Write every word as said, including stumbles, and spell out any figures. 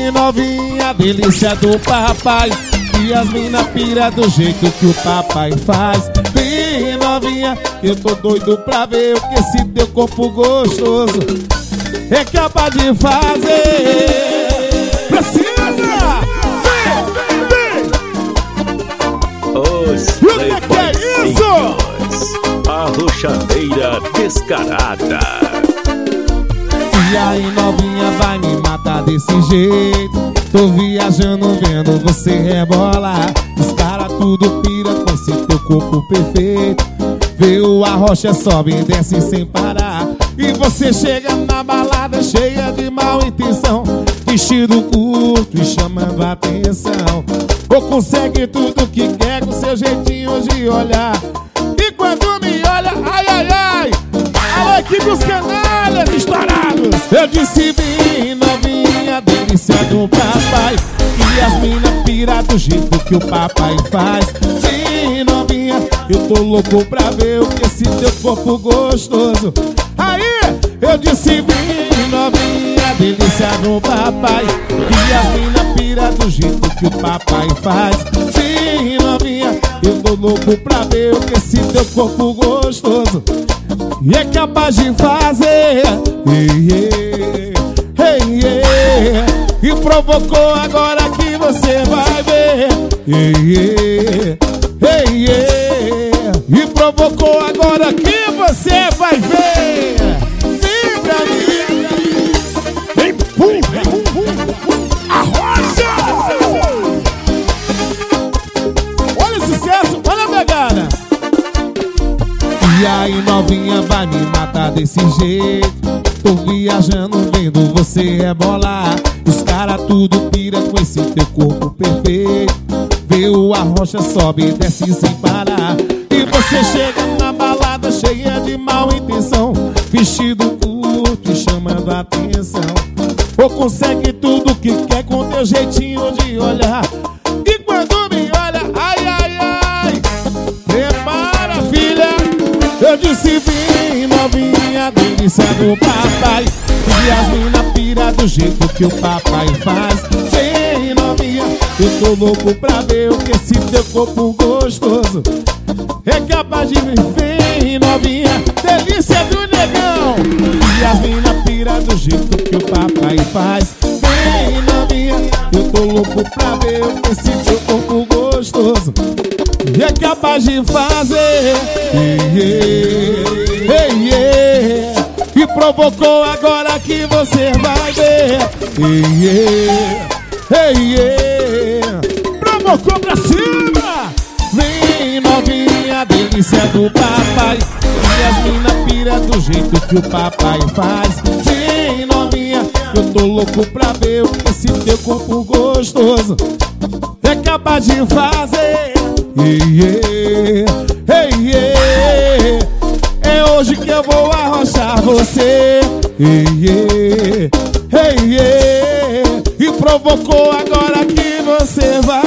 Vem novinha, delícia do papai, e as mina pira do jeito que o papai faz. Vem novinha, eu tô doido pra ver o que esse teu corpo gostoso é capaz de fazer. Precisa! Vem, vem! Os E o que que é isso? A roxadeira descarada. E aí novinha vai me matar desse jeito. Tô viajando vendo você rebolar. Os cara tudo pira com esse teu corpo perfeito. Vê o arrocha, sobe e desce sem parar. E você chega na balada cheia de mal intenção, vestido curto e chamando a atenção. Ou consegue tudo que quer com seu jeitinho de olhar. E quando me olha, ai, ai, ai, alô, equipe dos canalhas estourados. Eu disse vem novinha, delícia do papai, e as mina pira do jeito que o papai faz. Vem novinha, eu tô louco pra ver o que esse teu corpo gostoso. Aí, eu disse vem novinha, delícia do papai, e as mina pira do jeito que o papai faz. Vem novinha, eu tô louco pra ver o que esse teu corpo gostoso e é capaz de fazer. Hey, hey, hey. E provocou agora que você vai ver. Hey, hey, hey. E provocou agora que você vai ver. Vem pra mim. Vem, pum, vem, pum, arrocha. Olha o sucesso, olha a pegada. E aí novinha vai me matar desse jeito. Tô viajando vendo você rebolar. Os cara tudo pira com esse teu corpo perfeito. Vê o arrocha, sobe e desce sem parar. E você chega na balada cheia de mal intenção, vestido curto e chamando a atenção. Ou consegue tudo que quer com teu jeitinho de olhar. E quando me olha, ai, ai, ai, prepara filha. Eu disse vem novinha, delícia do papai, e as mina pira do jeito que o papai faz. Vem novinha, eu tô louco pra ver o que esse teu corpo gostoso é capaz de ver. Vem novinha, delícia do negão, e as mina pira do jeito que o papai faz. Vem novinha, eu tô louco pra ver o que esse teu corpo gostoso é capaz de fazer. Yeah, yeah, yeah. E provocou agora que você vai ver. Yeah, yeah. Provocou pra cima. Vem novinha, delícia do papai, e as mina pira do jeito que o papai faz. Vem novinha, eu tô louco pra ver o que esse teu corpo gostoso é capaz de fazer. Yeah, yeah, yeah. É hoje que eu vou arrochar você. Yeah, yeah, yeah. E provocou agora que você vai